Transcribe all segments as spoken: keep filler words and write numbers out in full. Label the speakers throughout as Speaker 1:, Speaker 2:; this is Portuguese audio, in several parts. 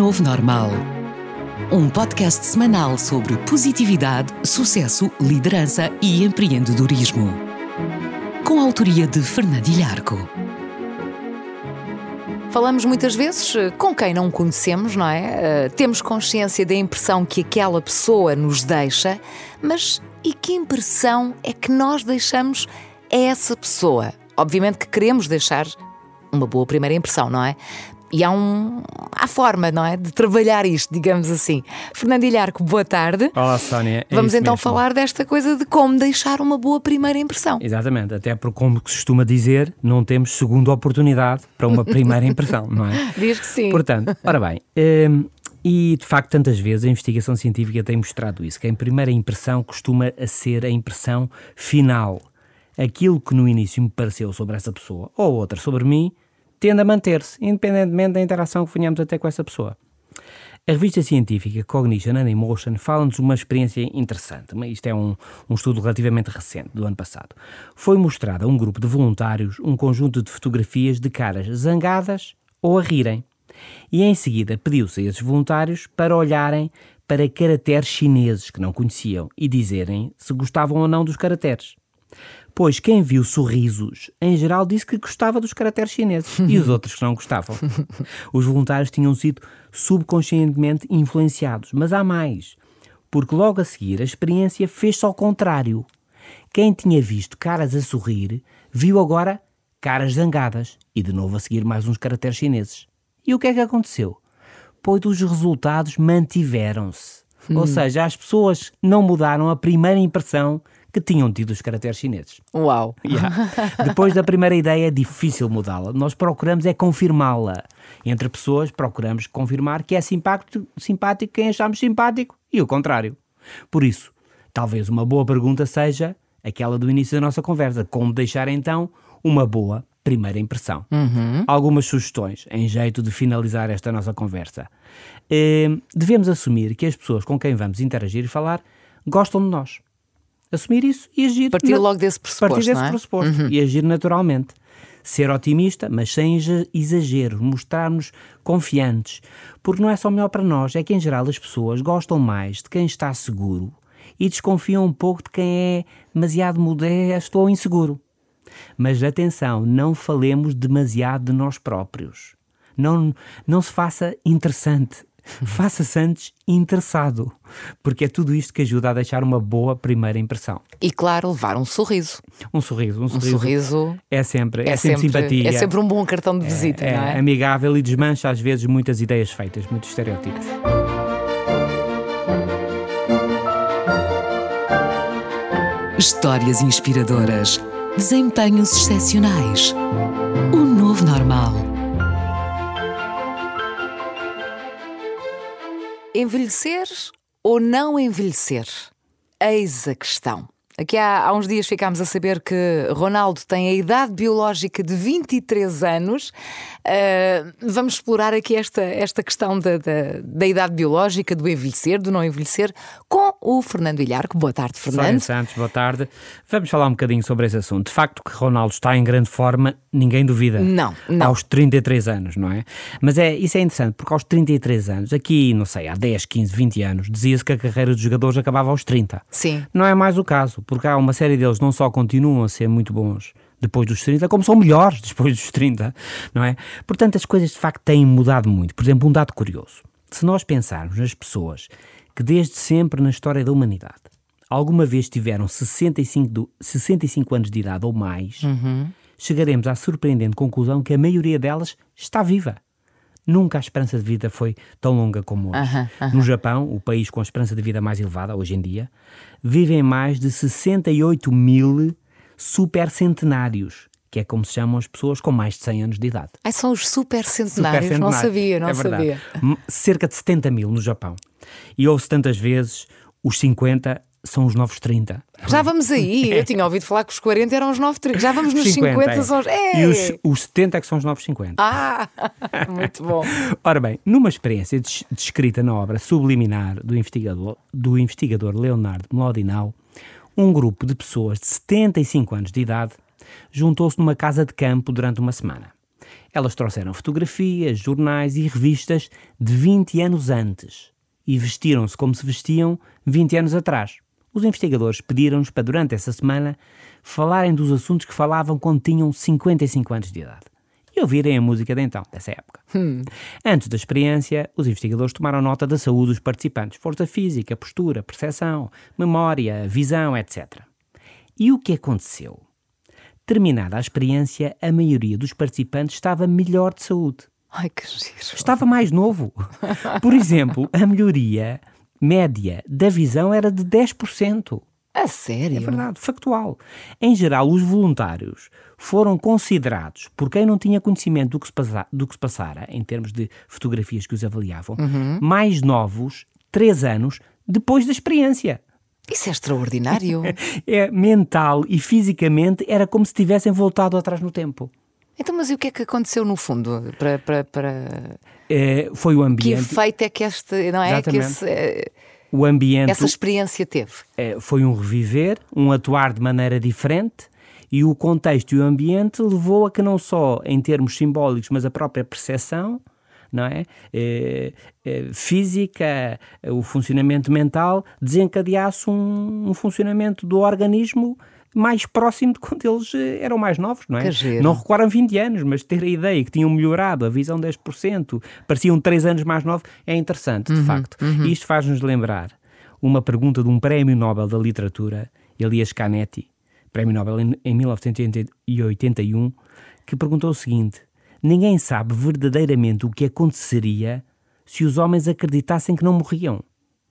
Speaker 1: novo normal. Um podcast semanal sobre positividade, sucesso, liderança e empreendedorismo. Com a autoria de Fernando Ilharco.
Speaker 2: Falamos muitas vezes com quem não conhecemos, não é? Uh, temos consciência da impressão que aquela pessoa nos deixa, mas e que impressão é que nós deixamos a essa pessoa? Obviamente que queremos deixar uma boa primeira impressão, não é? E há, um, há forma, não é? De trabalhar isto, digamos assim. Fernando Ilharco, boa tarde.
Speaker 3: Olá, Sónia. É
Speaker 2: Vamos então
Speaker 3: mesmo.
Speaker 2: falar desta coisa de como deixar uma boa primeira impressão.
Speaker 3: Exatamente, até porque, como se costuma dizer, não temos segunda oportunidade para uma primeira impressão, não é?
Speaker 2: Diz que sim.
Speaker 3: Portanto, ora bem, hum, e de facto tantas vezes a investigação científica tem mostrado isso, que a primeira impressão costuma a ser a impressão final. Aquilo que no início me pareceu sobre essa pessoa, ou outra sobre mim, tende a manter-se, independentemente da interação que venhamos a ter com essa pessoa. A revista científica Cognition and Emotion fala-nos de uma experiência interessante. Isto é um, um estudo relativamente recente, do ano passado. Foi mostrado a um grupo de voluntários um conjunto de fotografias de caras zangadas ou a rirem. E em seguida pediu-se a esses voluntários para olharem para caracteres chineses que não conheciam e dizerem se gostavam ou não dos caracteres. Pois quem viu sorrisos, em geral, disse que gostava dos caracteres chineses e os outros que não gostavam. Os voluntários tinham sido subconscientemente influenciados, mas há mais, porque logo a seguir a experiência fez-se ao contrário. Quem tinha visto caras a sorrir, viu agora caras zangadas e de novo a seguir mais uns caracteres chineses. E o que é que aconteceu? Pois os resultados mantiveram-se. Hum. Ou seja, as pessoas não mudaram a primeira impressão que tinham tido os caracteres chineses.
Speaker 2: Uau!
Speaker 3: Yeah. Depois da primeira ideia é difícil mudá-la. Nós procuramos é confirmá-la. Entre pessoas procuramos confirmar que é simpático, simpático quem achamos simpático e o contrário. Por isso, talvez uma boa pergunta seja aquela do início da nossa conversa. Como deixar então uma boa primeira impressão? Uhum. Algumas sugestões em jeito de finalizar esta nossa conversa. Eh, devemos assumir que as pessoas com quem vamos interagir e falar gostam de nós. Assumir isso e agir...
Speaker 2: Partir na... logo desse pressuposto,
Speaker 3: Partir desse
Speaker 2: não é?
Speaker 3: pressuposto
Speaker 2: Uhum.
Speaker 3: e agir naturalmente. Ser otimista, mas sem exagero, mostrar-nos confiantes. Porque não é só melhor para nós, é que em geral as pessoas gostam mais de quem está seguro e desconfiam um pouco de quem é demasiado modesto ou inseguro. Mas atenção, não falemos demasiado de nós próprios. Não, não se faça interessante. Faça-se antes interessado, porque é tudo isto que ajuda a deixar uma boa primeira impressão.
Speaker 2: E claro, levar um sorriso.
Speaker 3: Um sorriso, um,
Speaker 2: Um
Speaker 3: sorriso,
Speaker 2: sorriso
Speaker 3: é sempre, é,
Speaker 2: é
Speaker 3: sempre,
Speaker 2: sempre
Speaker 3: simpatia.
Speaker 2: É sempre um bom cartão de visita,
Speaker 3: é,
Speaker 2: não é?
Speaker 3: É amigável e desmancha às vezes muitas ideias feitas, muitos estereótipos.
Speaker 1: Histórias inspiradoras. Desempenhos excepcionais. O novo normal.
Speaker 2: Envelhecer ou não envelhecer? Eis a questão. Aqui há, há uns dias ficámos a saber que Ronaldo tem a idade biológica de vinte e três anos. Uh, vamos explorar aqui esta, esta questão da, da, da idade biológica, do envelhecer, do não envelhecer, com o Fernando Ilharco. Boa tarde, Fernando.
Speaker 3: Sónia Santos, boa tarde. Vamos falar um bocadinho sobre esse assunto. De facto que Ronaldo está em grande forma, ninguém duvida.
Speaker 2: Não, não.
Speaker 3: Aos trinta e três anos, não é? Mas é, isso é interessante, porque aos trinta e três anos, aqui, não sei, há dez, quinze, vinte anos, dizia-se que a carreira dos jogadores acabava aos trinta.
Speaker 2: Sim.
Speaker 3: Não é mais o caso, porque há uma série deles não só continuam a ser muito bons depois dos trinta, como são melhores depois dos trinta, não é? Portanto, as coisas de facto têm mudado muito. Por exemplo, um dado curioso. Se nós pensarmos nas pessoas que desde sempre na história da humanidade alguma vez tiveram sessenta e cinco anos de idade ou mais, uhum. chegaremos à surpreendente conclusão que a maioria delas está viva. Nunca a esperança de vida foi tão longa como hoje. Uhum, uhum. No Japão, o país com a esperança de vida mais elevada hoje em dia, vivem mais de sessenta e oito mil supercentenários, que é como se chamam as pessoas com mais de cem anos de idade.
Speaker 2: Ai, são os supercentenários? Não sabia, não
Speaker 3: é
Speaker 2: sabia.
Speaker 3: Cerca de setenta mil no Japão. E ouve-se tantas vezes os cinquenta são os novos trinta.
Speaker 2: Já vamos aí. Eu tinha ouvido falar que os quarenta eram os novos trinta. Já vamos nos cinquenta, cinquenta
Speaker 3: é.
Speaker 2: são os...
Speaker 3: E os, os setenta é que são os novos cinquenta.
Speaker 2: Ah, muito bom.
Speaker 3: Ora bem, numa experiência descrita na obra Subliminar do investigador, do investigador Leonard Mlodinow, um grupo de pessoas de setenta e cinco anos de idade juntou-se numa casa de campo durante uma semana. Elas trouxeram fotografias, jornais e revistas de vinte anos antes e vestiram-se como se vestiam vinte anos atrás. Os investigadores pediram-nos para, durante essa semana, falarem dos assuntos que falavam quando tinham cinquenta e cinco anos de idade e ouvirem a música de então, dessa época.
Speaker 2: Hum.
Speaker 3: Antes da experiência, os investigadores tomaram nota da saúde dos participantes, força física, postura, percepção, memória, visão, etcétera. E o que aconteceu? Terminada a experiência, a maioria dos participantes estava melhor de saúde.
Speaker 2: Ai, que giro.
Speaker 3: Estava mais novo. Por exemplo, a melhoria média da visão era de dez por cento.
Speaker 2: A sério?
Speaker 3: É verdade, factual. Em geral, os voluntários foram considerados, por quem não tinha conhecimento do que se, passa, do que se passara, em termos de fotografias que os avaliavam,
Speaker 2: uhum.
Speaker 3: mais novos, três anos, depois da experiência.
Speaker 2: Isso é extraordinário.
Speaker 3: É, mental e fisicamente era como se tivessem voltado atrás no tempo.
Speaker 2: Então, mas e o que é que aconteceu no fundo? Para, para, para...
Speaker 3: É, foi o ambiente.
Speaker 2: Que efeito é que este, não é?
Speaker 3: Exatamente.
Speaker 2: Que esse,
Speaker 3: o ambiente,
Speaker 2: essa experiência teve?
Speaker 3: É, foi um reviver, um atuar de maneira diferente, e o contexto e o ambiente levou a que não só em termos simbólicos, mas a própria percepção, não é? É, é, física, o funcionamento mental, desencadeasse um, um funcionamento do organismo mais próximo de quando eles eram mais novos, não é? Não recuaram vinte anos, mas ter a ideia que tinham melhorado a visão dez por cento, pareciam três anos mais novos, é interessante, de
Speaker 2: uhum,
Speaker 3: facto.
Speaker 2: Uhum.
Speaker 3: E isto faz-nos lembrar uma pergunta de um prémio Nobel da Literatura, Elias Canetti, prémio Nobel em, em mil novecentos e oitenta e um, que perguntou o seguinte: ninguém sabe verdadeiramente o que aconteceria se os homens acreditassem que não morriam.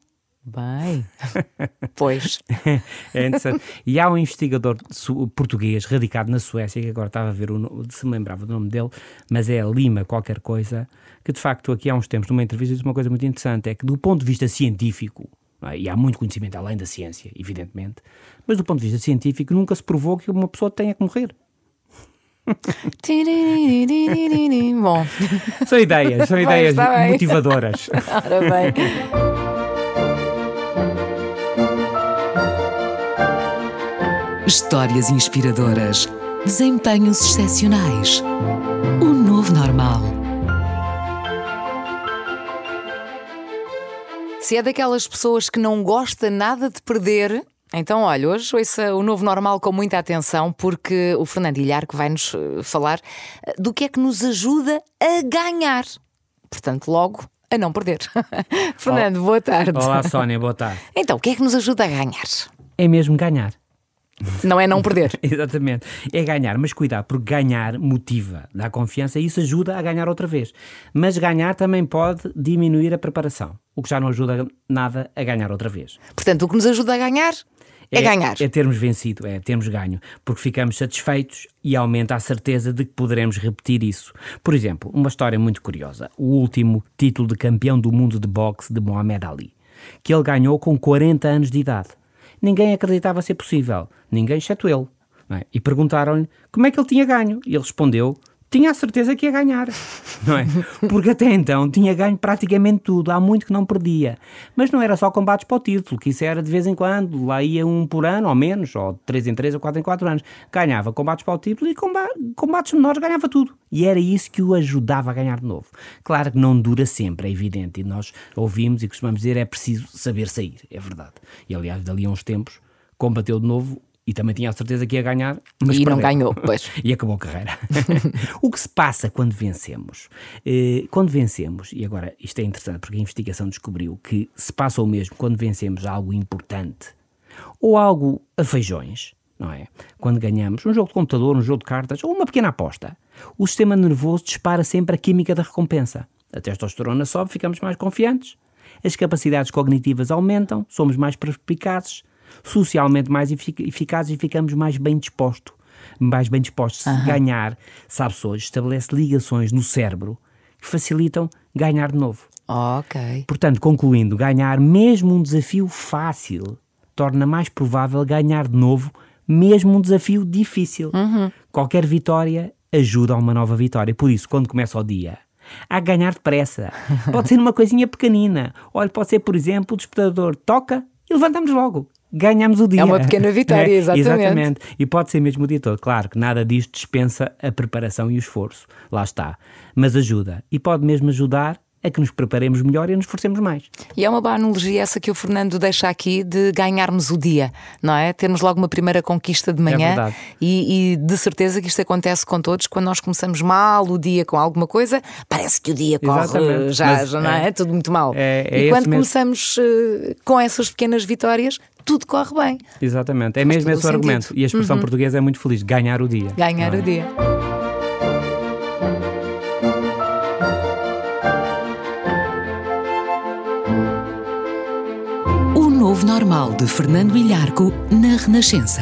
Speaker 2: Bem, pois.
Speaker 3: É interessante. E há um investigador português radicado na Suécia, que agora estava a ver, o, se me lembrava do nome dele, mas é Lima qualquer coisa, que de facto aqui há uns tempos, numa entrevista, disse uma coisa muito interessante, é que do ponto de vista científico, não é? E há muito conhecimento além da ciência, evidentemente, mas do ponto de vista científico nunca se provou que uma pessoa tenha que morrer.
Speaker 2: Bom.
Speaker 3: São ideias, são ideias
Speaker 2: bem,
Speaker 3: motivadoras.
Speaker 2: Ora bem.
Speaker 1: Histórias inspiradoras, desempenhos excepcionais. O novo normal.
Speaker 2: Se é daquelas pessoas que não gosta nada de perder, então olha, hoje ouça o novo normal com muita atenção, porque o Fernando Ilharco vai-nos falar do que é que nos ajuda a ganhar. Portanto, logo, a não perder. Fernando, boa tarde.
Speaker 3: Olá, Sónia, boa tarde.
Speaker 2: Então, o que é que nos ajuda a ganhar?
Speaker 3: É mesmo ganhar.
Speaker 2: Não é não perder.
Speaker 3: Exatamente. É ganhar, mas cuidado, porque ganhar motiva, dá confiança e isso ajuda a ganhar outra vez. Mas ganhar também pode diminuir a preparação, o que já não ajuda nada a ganhar outra vez.
Speaker 2: Portanto, o que nos ajuda a ganhar é, é ganhar.
Speaker 3: É termos vencido, é termos ganho, porque ficamos satisfeitos e aumenta a certeza de que poderemos repetir isso. Por exemplo, uma história muito curiosa, o último título de campeão do mundo de boxe de Muhammad Ali, que ele ganhou com quarenta anos de idade. Ninguém acreditava ser possível, ninguém exceto ele. Não é? E perguntaram-lhe como é que ele tinha ganho. E ele respondeu, tinha a certeza que ia ganhar. Não é? Porque até então tinha ganho praticamente tudo, há muito que não perdia. Mas não era só combates para o título, que isso era de vez em quando, lá ia um por ano, ou menos, ou de três em três, ou quatro em quatro anos. Ganhava combates para o título e combates menores ganhava tudo. E era isso que o ajudava a ganhar de novo. Claro que não dura sempre, é evidente, e nós ouvimos e costumamos dizer, é preciso saber sair, é verdade. E aliás, dali a uns tempos, combateu de novo e também tinha a certeza que ia ganhar, mas
Speaker 2: e
Speaker 3: perdeu.
Speaker 2: não ganhou, pois.
Speaker 3: E acabou a carreira. O que se passa quando vencemos? Eh, quando vencemos, e agora isto é interessante porque a investigação descobriu que se passa o mesmo quando vencemos algo importante ou algo a feijões, não é? Quando ganhamos um jogo de computador, um jogo de cartas ou uma pequena aposta, o sistema nervoso dispara sempre a química da recompensa. A testosterona sobe, ficamos mais confiantes, as capacidades cognitivas aumentam, somos mais perspicazes, socialmente mais eficazes e ficamos mais bem dispostos. Mais bem dispostos. Se uhum. ganhar, sabe-se hoje, estabelece ligações no cérebro que facilitam ganhar de novo.
Speaker 2: Ok.
Speaker 3: Portanto, concluindo, ganhar mesmo um desafio fácil torna mais provável ganhar de novo mesmo um desafio difícil.
Speaker 2: Uhum.
Speaker 3: Qualquer vitória ajuda a uma nova vitória. Por isso, quando começa o dia, há que ganhar depressa. Pode ser uma coisinha pequenina. Olha, pode ser, por exemplo, o despertador toca e levantamos logo. ganhamos o dia.
Speaker 2: É uma pequena vitória, exatamente.
Speaker 3: Exatamente. E pode ser mesmo o dia todo. Claro que nada disto dispensa a preparação e o esforço. Lá está. Mas ajuda. E pode mesmo ajudar a que nos preparemos melhor e nos esforcemos mais.
Speaker 2: E é uma boa analogia essa que o Fernando deixa aqui de ganharmos o dia, não é? Termos logo uma primeira conquista de manhã.
Speaker 3: É verdade.
Speaker 2: E, e de certeza que isto acontece com todos. Quando nós começamos mal o dia com alguma coisa, parece que o dia corre
Speaker 3: Exatamente.
Speaker 2: já,
Speaker 3: Mas
Speaker 2: já não é? É tudo muito mal.
Speaker 3: É, é
Speaker 2: e quando
Speaker 3: esse mesmo.
Speaker 2: começamos uh, com essas pequenas vitórias, tudo corre bem.
Speaker 3: Exatamente. É
Speaker 2: Faz
Speaker 3: mesmo
Speaker 2: todo
Speaker 3: esse
Speaker 2: o
Speaker 3: o argumento.
Speaker 2: sentido.
Speaker 3: E a expressão
Speaker 2: Uhum.
Speaker 3: portuguesa é muito feliz. Ganhar o dia.
Speaker 2: Ganhar
Speaker 3: Não é?
Speaker 2: o dia.
Speaker 1: O Novo Normal de Fernando Ilharco na Renascença.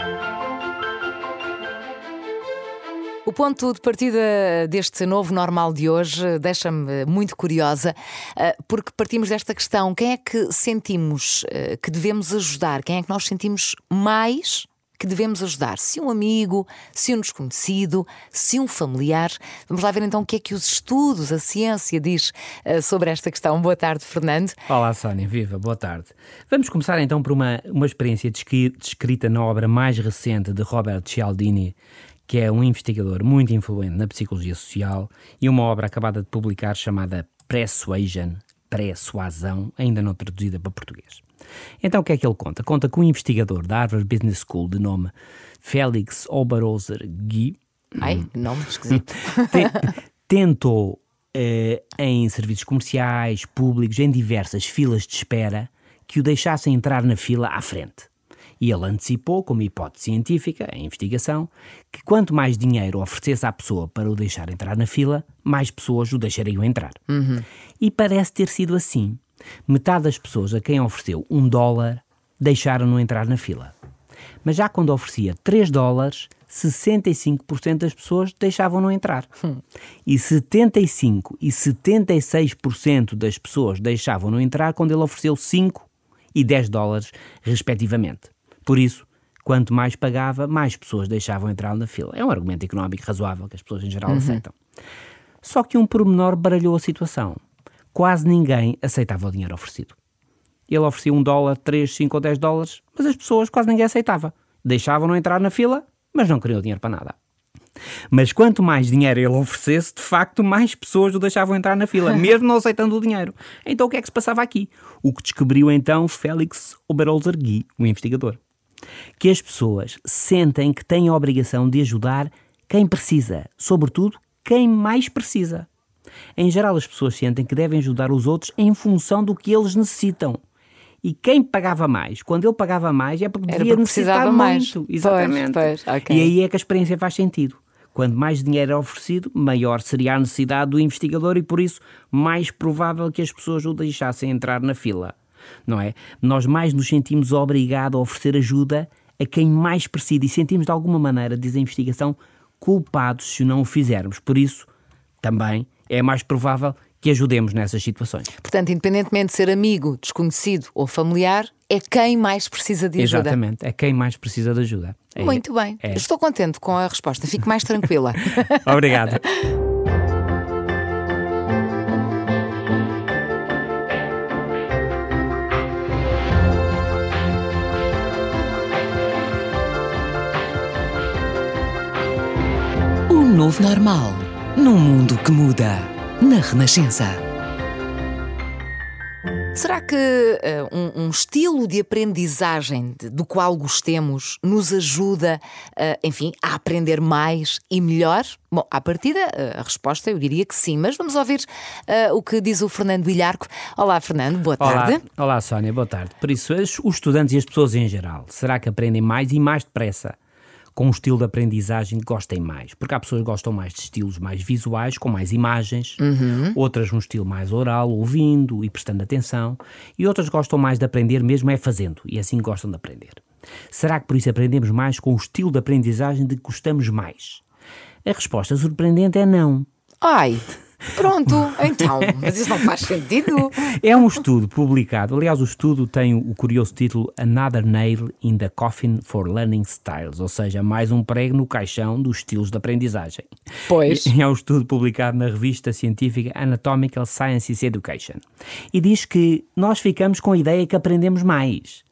Speaker 2: O ponto de partida deste novo normal de hoje deixa-me muito curiosa, porque partimos desta questão: quem é que sentimos que devemos ajudar? Quem é que nós sentimos mais que devemos ajudar? Se um amigo, se um desconhecido, se um familiar? Vamos lá ver então o que é que os estudos, a ciência diz sobre esta questão. Boa tarde, Fernando.
Speaker 3: Olá, Sónia, viva, boa tarde. Vamos começar então por uma, uma experiência descrita na obra mais recente de Robert Cialdini, que é um investigador muito influente na psicologia social, e uma obra acabada de publicar chamada Persuasion, Persuasão, ainda não traduzida para português. Então o que é que ele conta? Conta que um investigador da Harvard Business School de nome Felix Oberholzer-Gui
Speaker 2: Ai, nome esquisito.
Speaker 3: te, tentou eh, em serviços comerciais, públicos, em diversas filas de espera, que o deixassem entrar na fila à frente. E ele antecipou, como hipótese científica, em investigação, que quanto mais dinheiro oferecesse à pessoa para o deixar entrar na fila, mais pessoas o deixariam entrar.
Speaker 2: Uhum.
Speaker 3: E parece ter sido assim. Metade das pessoas a quem ofereceu um dólar deixaram-no entrar na fila. Mas já quando oferecia três dólares, sessenta e cinco por cento das pessoas deixavam-no entrar. Hum. E setenta e cinco por cento e setenta e seis por cento das pessoas deixavam-no entrar quando ele ofereceu cinco e dez dólares, respectivamente. Por isso, quanto mais pagava, mais pessoas deixavam entrar na fila. É um argumento económico razoável que as pessoas em geral uhum. aceitam. Só que um pormenor baralhou a situação. Quase ninguém aceitava o dinheiro oferecido. Ele oferecia um dólar, três, cinco ou dez dólares, mas as pessoas quase ninguém aceitava. Deixavam-no entrar na fila, mas não queriam o dinheiro para nada. Mas quanto mais dinheiro ele oferecesse, de facto, mais pessoas o deixavam entrar na fila, mesmo não aceitando o dinheiro. Então o que é que se passava aqui? O que descobriu então Felix Oberholzer-Gui, o investigador. Que as pessoas sentem que têm a obrigação de ajudar quem precisa, sobretudo quem mais precisa. Em geral, as pessoas sentem que devem ajudar os outros em função do que eles necessitam. E quem pagava mais, quando ele pagava mais, é porque
Speaker 2: Era
Speaker 3: devia
Speaker 2: porque
Speaker 3: necessitar
Speaker 2: mais.
Speaker 3: muito. Exatamente.
Speaker 2: Pois, pois, okay.
Speaker 3: E aí é que a experiência faz sentido. Quando mais dinheiro é oferecido, maior seria a necessidade do investigador e, por isso, mais provável que as pessoas o deixassem entrar na fila. Não é? Nós mais nos sentimos obrigados a oferecer ajuda a quem mais precisa e sentimos de alguma maneira, diz a investigação, culpados se não o fizermos. Por isso, também é mais provável que ajudemos nessas situações.
Speaker 2: Portanto, independentemente de ser amigo, desconhecido ou familiar, é quem mais precisa de ajuda.
Speaker 3: Exatamente, é quem mais precisa de ajuda. É,
Speaker 2: Muito bem,
Speaker 3: é.
Speaker 2: Estou contente com a resposta, fico mais tranquila.
Speaker 3: Obrigado.
Speaker 1: O novo normal, num mundo que muda, na Renascença.
Speaker 2: Será que uh, um, um estilo de aprendizagem de, do qual gostemos nos ajuda, uh, enfim, a aprender mais e melhor? Bom, à partida, uh, a resposta eu diria que sim, mas vamos ouvir uh, o que diz o Fernando Ilharco. Olá, Fernando, boa tarde.
Speaker 3: Olá, olá, Sónia, boa tarde. Por isso, os estudantes e as pessoas em geral, será que aprendem mais e mais depressa com um estilo de aprendizagem que gostem mais? Porque há pessoas que gostam mais de estilos mais visuais, com mais imagens, uhum. outras um estilo mais oral, ouvindo e prestando atenção, e outras gostam mais de aprender mesmo é fazendo, e assim gostam de aprender. Será que por isso aprendemos mais com o estilo de aprendizagem de que gostamos mais? A resposta surpreendente é não.
Speaker 2: Ai, pronto, então, mas isso não faz sentido.
Speaker 3: É um estudo publicado, aliás o estudo tem o curioso título Another Nail in the Coffin for Learning Styles, ou seja, mais um prego no caixão dos estilos de aprendizagem.
Speaker 2: Pois.
Speaker 3: É um estudo publicado na revista científica Anatomical Sciences Education. E diz que nós ficamos com a ideia que aprendemos mais,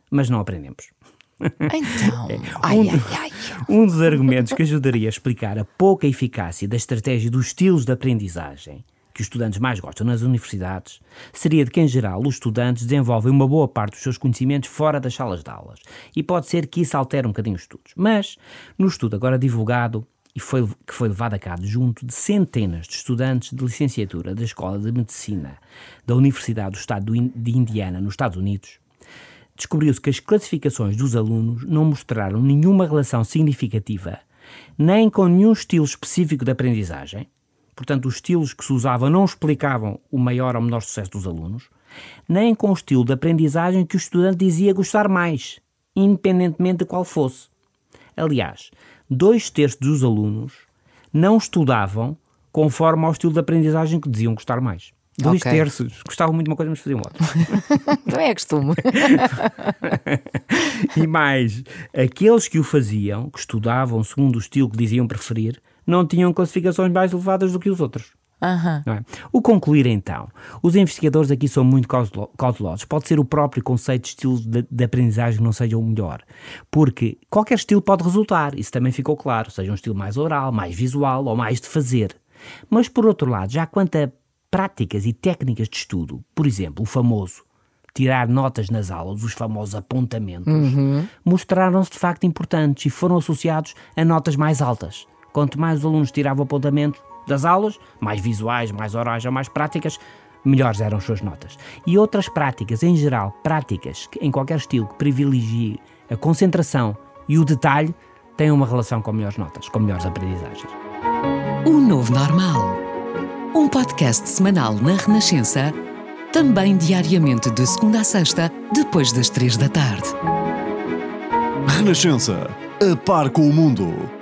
Speaker 3: mas não aprendemos.
Speaker 2: Então, ai,
Speaker 3: um,
Speaker 2: ai, ai.
Speaker 3: um dos argumentos que ajudaria a explicar a pouca eficácia da estratégia dos estilos de aprendizagem que os estudantes mais gostam nas universidades seria de que, em geral, os estudantes desenvolvem uma boa parte dos seus conhecimentos fora das salas de aulas. E pode ser que isso altere um bocadinho os estudos. Mas, no estudo agora divulgado, e foi, que foi levado a cabo junto de centenas de estudantes de licenciatura da Escola de Medicina da Universidade do Estado de Indiana, nos Estados Unidos, descobriu-se que as classificações dos alunos não mostraram nenhuma relação significativa, nem com nenhum estilo específico de aprendizagem. Portanto, os estilos que se usavam não explicavam o maior ou menor sucesso dos alunos, nem com o estilo de aprendizagem que o estudante dizia gostar mais, independentemente de qual fosse. Aliás, dois terços dos alunos não estudavam conforme ao estilo de aprendizagem que diziam gostar mais. Dois okay. terços. Gostavam muito de uma coisa, mas faziam outra.
Speaker 2: Também é costume.
Speaker 3: E mais, aqueles que o faziam, que estudavam segundo o estilo que diziam preferir, não tinham classificações mais elevadas do que os outros.
Speaker 2: Uhum.
Speaker 3: Não é? O concluir, então, os investigadores aqui são muito cautelosos. Pode ser o próprio conceito de estilo de, de aprendizagem que não seja o melhor, porque qualquer estilo pode resultar, isso também ficou claro, seja um estilo mais oral, mais visual ou mais de fazer. Mas, por outro lado, já quanto a práticas e técnicas de estudo, por exemplo, o famoso tirar notas nas aulas, os famosos apontamentos,
Speaker 2: uhum.
Speaker 3: mostraram-se de facto importantes e foram associados a notas mais altas. Quanto mais os alunos tiravam apontamentos das aulas, mais visuais, mais orais ou mais práticas, melhores eram as suas notas. E outras práticas, em geral, práticas que, em qualquer estilo que privilegie a concentração e o detalhe, têm uma relação com melhores notas, com melhores aprendizagens.
Speaker 1: O Novo Normal. Um podcast semanal na Renascença, também diariamente de segunda a sexta, depois das três da tarde.
Speaker 4: Renascença, a par com o mundo.